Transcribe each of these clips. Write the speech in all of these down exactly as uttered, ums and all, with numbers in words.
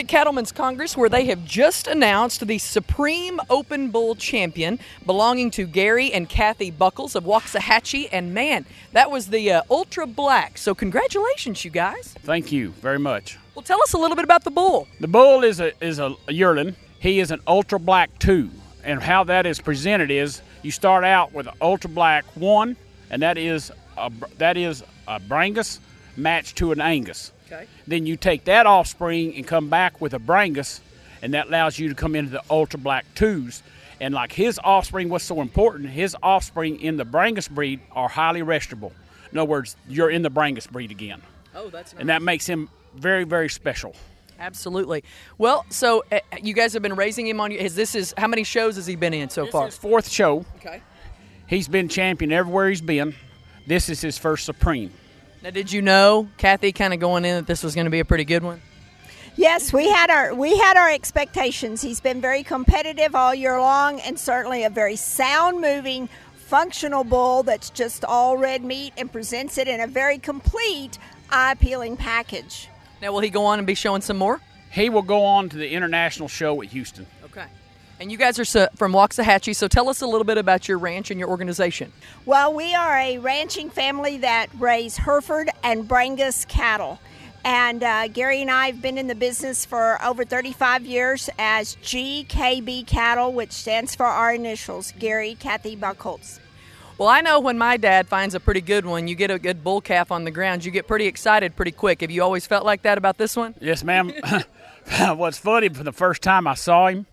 at Cattlemen's Congress, where they have just announced the Supreme Open Bull champion, belonging to Gary and Kathy Buckles of Waxahachie. And man, that was the uh, Ultra Black. So congratulations, you guys. Thank you very much. Well, tell us a little bit about the bull. The bull is a is a yearling. He is an Ultra Black two, and how that is presented is you start out with an Ultra Black one, and that is a, that is a Brangus matched to an Angus. Okay. Then you take that offspring and come back with a Brangus, and that allows you to come into the Ultra Black twos. And like his offspring, what's so important, his offspring in the Brangus breed are highly restable. In other words, you're in the Brangus breed again. Oh, that's nice. And that makes him very, very special. Absolutely. Well, so uh, you guys have been raising him on. Is this is how many shows has he been in so This far? is his fourth show. Okay. He's been champion everywhere he's been. This is his first Supreme. Now, did you know, Kathy, kind of going in that this was going to be a pretty good one? Yes, we had our we had our expectations. He's been very competitive all year long, and certainly a very sound-moving, functional bull that's just all red meat and presents it in a very complete, eye-appealing package. Now, will he go on and be showing some more? He will go on to the international show at Houston. Okay. And you guys are so, from Waxahachie, so tell us a little bit about your ranch and your organization. Well, we are a ranching family that raise Hereford and Brangus cattle. And uh, Gary and I have been in the business for over thirty-five years as G K B Cattle, which stands for our initials, Gary Kathy Buckles. Well, I know when my dad finds a pretty good one, you get a good bull calf on the ground, you get pretty excited pretty quick. Have you always felt like that about this one? Yes, ma'am. What's funny, for the first time I saw him,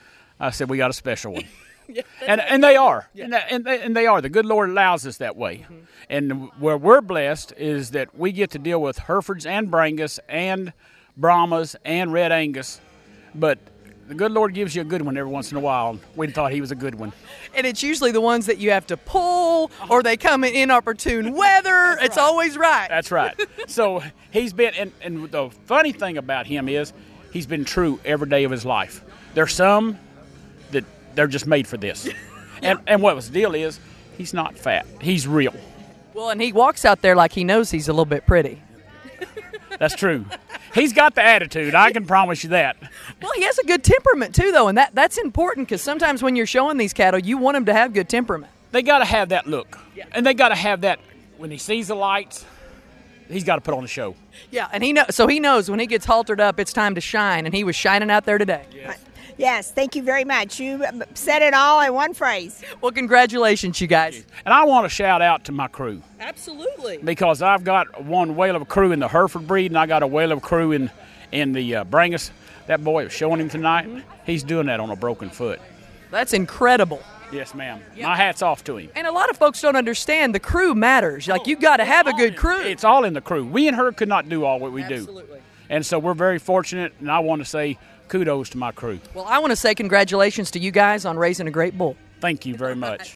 I said, we got a special one. Yeah, and and they are. Yeah. And, they, and, they, and they are. The good Lord allows us that way. Mm-hmm. And where we're blessed is that we get to deal with Herefords and Brangus and Brahmas and Red Angus. But the good Lord gives you a good one every once in a while. We thought he was a good one. And it's usually the ones that you have to pull or they come in inopportune weather. It's right. always right. That's right. So he's been, and, and the funny thing about him is he's been true every day of his life. There's some that they're just made for this. Yeah. And and what the deal is, he's not fat. He's real. Well, and he walks out there like he knows he's a little bit pretty. That's true. He's got the attitude. I can promise you that. Well, he has a good temperament, too, though, and that, that's important because sometimes when you're showing these cattle, you want them to have good temperament. They got to have that look. Yeah. And they got to have that when he sees the lights, he's got to put on a show. Yeah, and he know, so he knows when he gets haltered up, it's time to shine, and he was shining out there today. Yes. Yes, thank you very much. You said it all in one phrase. Well, congratulations, you guys. And I want to shout out to my crew. Absolutely. Because I've got one whale of a crew in the Hereford breed, and I got a whale of a crew in, in the uh, Brangus. That boy was showing him tonight. Mm-hmm. He's doing that on a broken foot. That's incredible. Yes, ma'am. Yeah. My hat's off to him. And a lot of folks don't understand the crew matters. Like, you got to have a good crew. It's all in the crew. We and her could not do all what we Absolutely. do. Absolutely. And so we're very fortunate, and I want to say kudos to my crew. Well, I want to say congratulations to you guys on raising a great bull. Thank you very much.